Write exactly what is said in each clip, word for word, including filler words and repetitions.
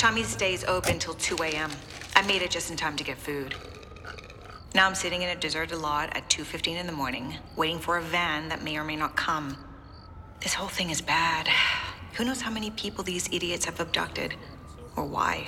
Tommy's stays open till two a.m. I made it just in time to get food. Now I'm sitting in a deserted lot at two fifteen in the morning, waiting for a van that may or may not come. This whole thing is bad. Who knows how many people these idiots have abducted, or why?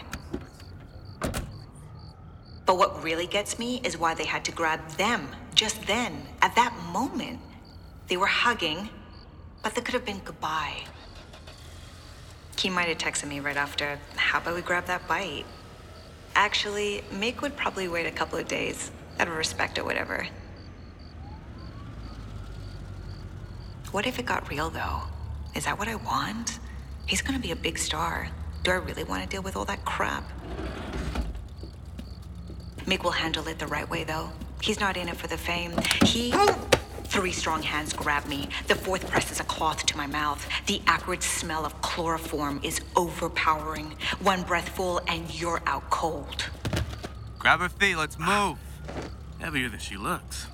But what really gets me is why they had to grab them, just then, at that moment. They were hugging, but that could have been goodbye. He might have texted me right after, how about we grab that bite? Actually, Mick would probably wait a couple of days, out of respect or whatever. What if it got real, though? Is that what I want? He's gonna be a big star. Do I really want to deal with all that crap? Mick will handle it the right way, though. He's not in it for the fame. He... Three strong hands grab me. The fourth presses a cloth to my mouth. The acrid smell of chloroform is overpowering. One breathful and you're out cold. Grab her feet, let's move. Heavier than she looks.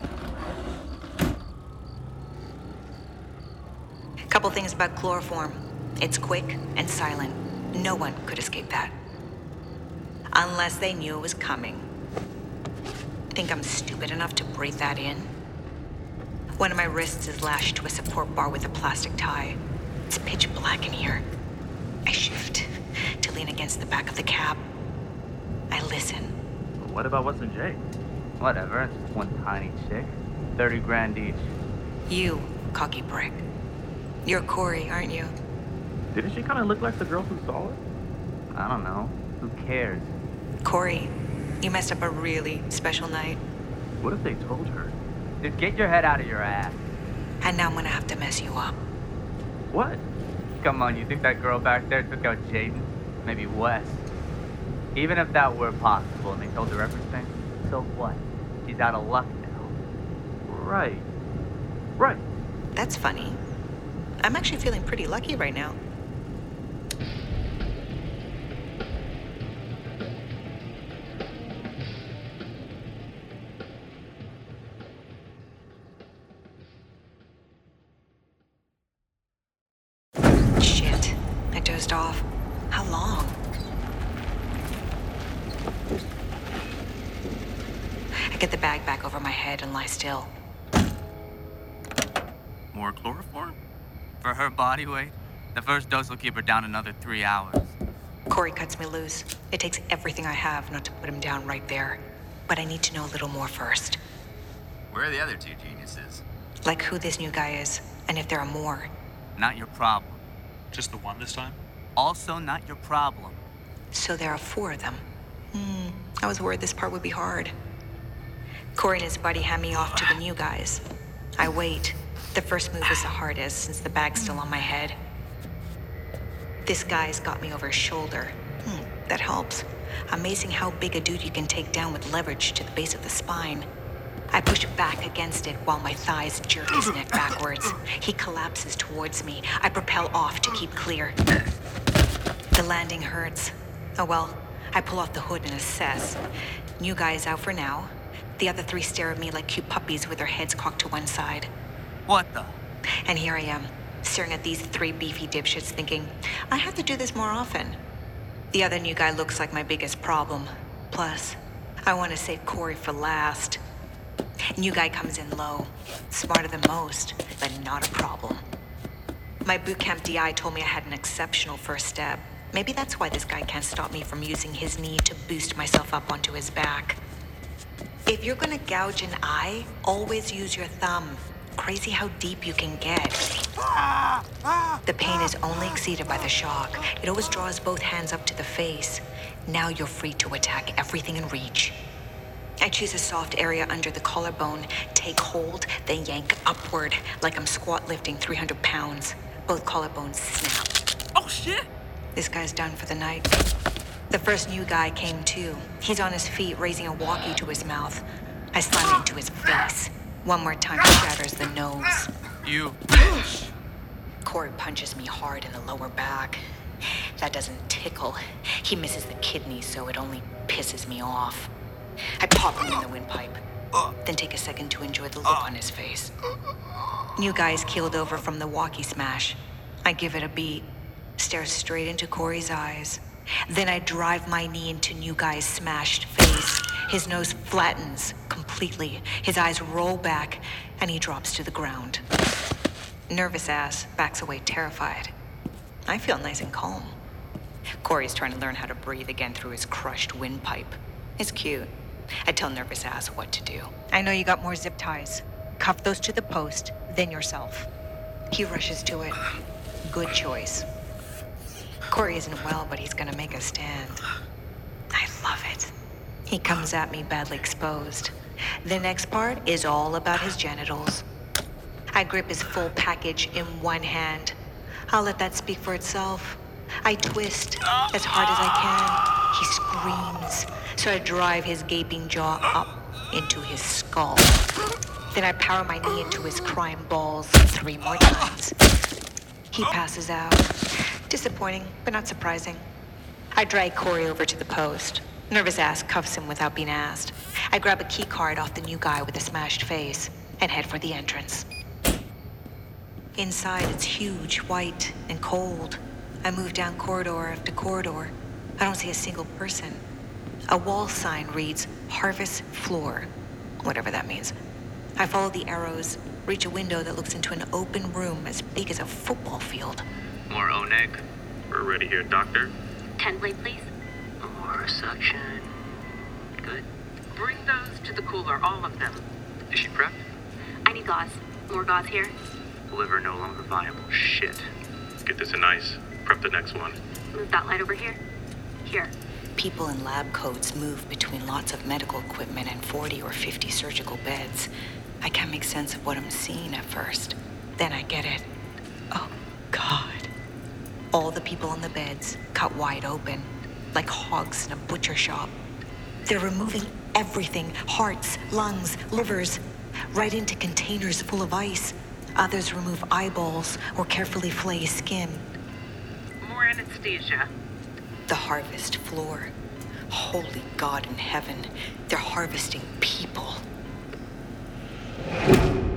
Couple things about chloroform. It's quick and silent. No one could escape that. Unless they knew it was coming. Think I'm stupid enough to breathe that in? One of my wrists is lashed to a support bar with a plastic tie. It's pitch black in here. I shift to lean against the back of the cab. I listen. What about Weston J? Whatever, it's just one tiny chick. Thirty grand each. You, cocky prick. You're Corey, aren't you? Didn't she kind of look like the girl who saw it? I don't know. Who cares? Corey, you messed up a really special night. What if they told her? Dude, get your head out of your ass. And now I'm gonna have to mess you up. What? Come on, you think that girl back there took out Jaden? Maybe Wes. Even if that were possible and they told her everything, so what? She's out of luck now. Right. Right. That's funny. I'm actually feeling pretty lucky right now. Shit. I dozed off. How long? I get the bag back over my head and lie still. More chloroform? For her body weight, the first dose will keep her down another three hours. Corey cuts me loose. It takes everything I have not to put him down right there. But I need to know a little more first. Where are the other two geniuses? Like who this new guy is, and if there are more. Not your problem. Just the one this time? Also not your problem. So there are four of them. Hmm, I was worried this part would be hard. Corey and his buddy hand me off to the new guys. I wait. The first move is the hardest since the bag's still on my head. This guy's got me over his shoulder. Hmm, that helps. Amazing how big a dude you can take down with leverage to the base of the spine. I push back against it while my thighs jerk his neck backwards. He collapses towards me. I propel off to keep clear. The landing hurts. Oh well, I pull off the hood and assess. New guy is out for now. The other three stare at me like cute puppies with their heads cocked to one side. What the? And here I am, staring at these three beefy dipshits thinking, I have to do this more often. The other new guy looks like my biggest problem. Plus, I want to save Corey for last. New guy comes in low, smarter than most, but not a problem. My bootcamp D I told me I had an exceptional first step. Maybe that's why this guy can't stop me from using his knee to boost myself up onto his back. If you're gonna gouge an eye, always use your thumb. Crazy how deep you can get. The pain is only exceeded by the shock. It always draws both hands up to the face. Now you're free to attack everything in reach. I choose a soft area under the collarbone, take hold, then yank upward like I'm squat lifting three hundred pounds. Both collarbones snap. Oh shit! This guy's done for the night. The first new guy came too. He's on his feet, raising a walkie to his mouth. I slam it into his face. One more time, he shatters the nose. You. Corey punches me hard in the lower back. That doesn't tickle. He misses the kidney, so it only pisses me off. I pop him in the windpipe, then take a second to enjoy the look on his face. New guy's keeled over from the walkie smash. I give it a beat, stare straight into Corey's eyes. Then I drive my knee into new guy's smashed face. His nose flattens completely. His eyes roll back, and he drops to the ground. Nervous ass backs away terrified. I feel nice and calm. Corey's trying to learn how to breathe again through his crushed windpipe. It's cute. I tell nervous ass what to do. I know you got more zip ties. Cuff those to the post, then yourself. He rushes to it. Good choice. Corey isn't well, but he's gonna make a stand. I love it. He comes at me badly exposed. The next part is all about his genitals. I grip his full package in one hand. I'll let that speak for itself. I twist as hard as I can. He screams, so I drive his gaping jaw up into his skull. Then I power my knee into his crime balls three more times. He passes out. Disappointing, but not surprising. I drag Corey over to the post. Nervous ass cuffs him without being asked. I grab a key card off the new guy with a smashed face and head for the entrance. Inside, it's huge, white, and cold. I move down corridor after corridor. I don't see a single person. A wall sign reads, Harvest Floor, whatever that means. I follow the arrows, reach a window that looks into an open room as big as a football field. More Oneg. We're ready here, Doctor. Ten blade, please. More suction. Good. Bring those to the cooler, all of them. Is she prepped? I need gauze. More gauze here. Liver no longer viable. Shit. Get this in ice. Prep the next one. Move that light over here. Here. People in lab coats move between lots of medical equipment and forty or fifty surgical beds. I can't make sense of what I'm seeing at first. Then I get it. Oh, God. All the people on the beds cut wide open, like hogs in a butcher shop. They're removing everything, hearts, lungs, livers, right into containers full of ice. Others remove eyeballs or carefully flay skin. More anesthesia. The harvest floor. Holy God in heaven, they're harvesting people.